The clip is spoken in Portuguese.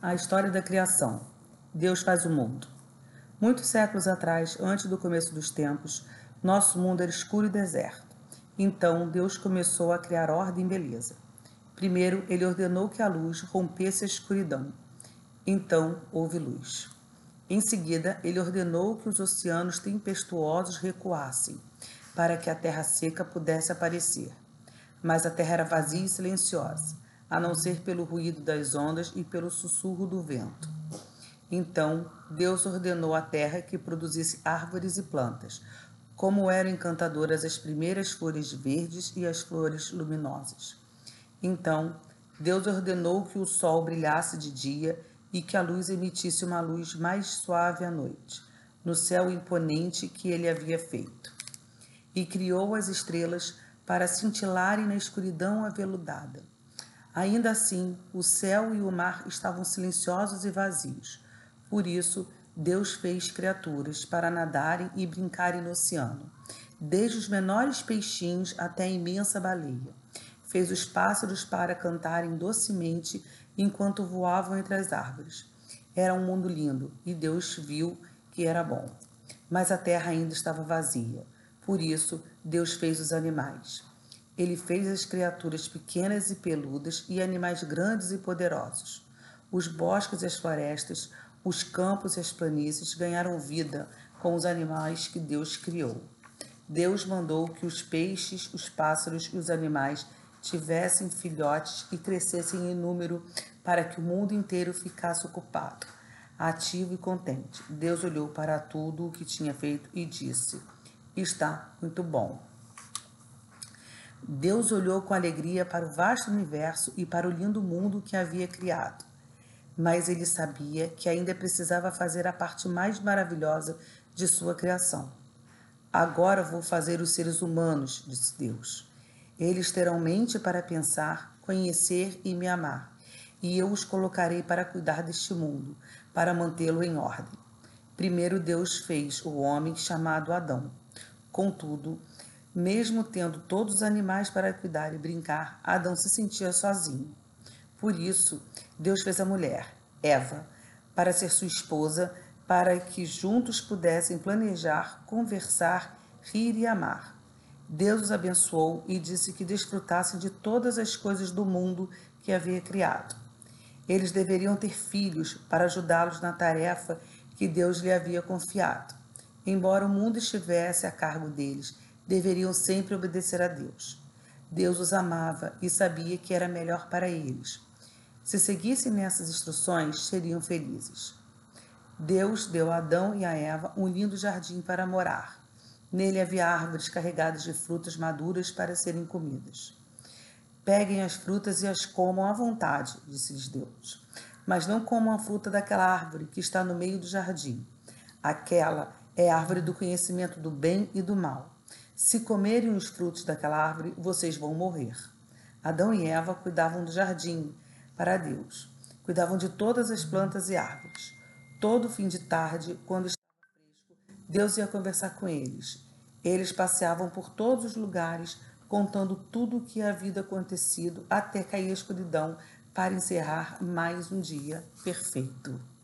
A história da criação. Deus faz o mundo. Muitos séculos atrás, antes do começo dos tempos, nosso mundo era escuro e deserto. Então, Deus começou a criar ordem e beleza. Primeiro, ele ordenou que a luz rompesse a escuridão. Então, houve luz. Em seguida, ele ordenou que os oceanos tempestuosos recuassem, para que a terra seca pudesse aparecer. Mas a terra era vazia e silenciosa, a não ser pelo ruído das ondas e pelo sussurro do vento. Então, Deus ordenou à terra que produzisse árvores e plantas, como eram encantadoras as primeiras flores verdes e as flores luminosas. Então, Deus ordenou que o sol brilhasse de dia e que a luz emitisse uma luz mais suave à noite, no céu imponente que ele havia feito. E criou as estrelas para cintilarem na escuridão aveludada. Ainda assim, o céu e o mar estavam silenciosos e vazios. Por isso, Deus fez criaturas para nadarem e brincarem no oceano, desde os menores peixinhos até a imensa baleia. Fez os pássaros para cantarem docemente enquanto voavam entre as árvores. Era um mundo lindo e Deus viu que era bom. Mas a terra ainda estava vazia. Por isso, Deus fez os animais. Ele fez as criaturas pequenas e peludas e animais grandes e poderosos. Os bosques e as florestas, os campos e as planícies ganharam vida com os animais que Deus criou. Deus mandou que os peixes, os pássaros e os animais tivessem filhotes e crescessem em número para que o mundo inteiro ficasse ocupado, ativo e contente. Deus olhou para tudo o que tinha feito e disse: "Está muito bom." Deus olhou com alegria para o vasto universo e para o lindo mundo que havia criado. Mas ele sabia que ainda precisava fazer a parte mais maravilhosa de sua criação. "Agora vou fazer os seres humanos", disse Deus. "Eles terão mente para pensar, conhecer e me amar, e eu os colocarei para cuidar deste mundo, para mantê-lo em ordem." Primeiro Deus fez o homem chamado Adão. Contudo, mesmo tendo todos os animais para cuidar e brincar, Adão se sentia sozinho. Por isso, Deus fez a mulher, Eva, para ser sua esposa, para que juntos pudessem planejar, conversar, rir e amar. Deus os abençoou e disse que desfrutassem de todas as coisas do mundo que havia criado. Eles deveriam ter filhos para ajudá-los na tarefa que Deus lhe havia confiado. Embora o mundo estivesse a cargo deles, deveriam sempre obedecer a Deus. Deus os amava e sabia que era melhor para eles. Se seguissem nessas instruções, seriam felizes. Deus deu a Adão e a Eva um lindo jardim para morar. Nele havia árvores carregadas de frutas maduras para serem comidas. "Peguem as frutas e as comam à vontade", disse-lhes Deus. "Mas não comam a fruta daquela árvore que está no meio do jardim. Aquela é a árvore do conhecimento do bem e do mal. Se comerem os frutos daquela árvore, vocês vão morrer." Adão e Eva cuidavam do jardim para Deus. Cuidavam de todas as plantas e árvores. Todo fim de tarde, quando estava fresco, Deus ia conversar com eles. Eles passeavam por todos os lugares, contando tudo o que havia acontecido até cair a escuridão para encerrar mais um dia perfeito.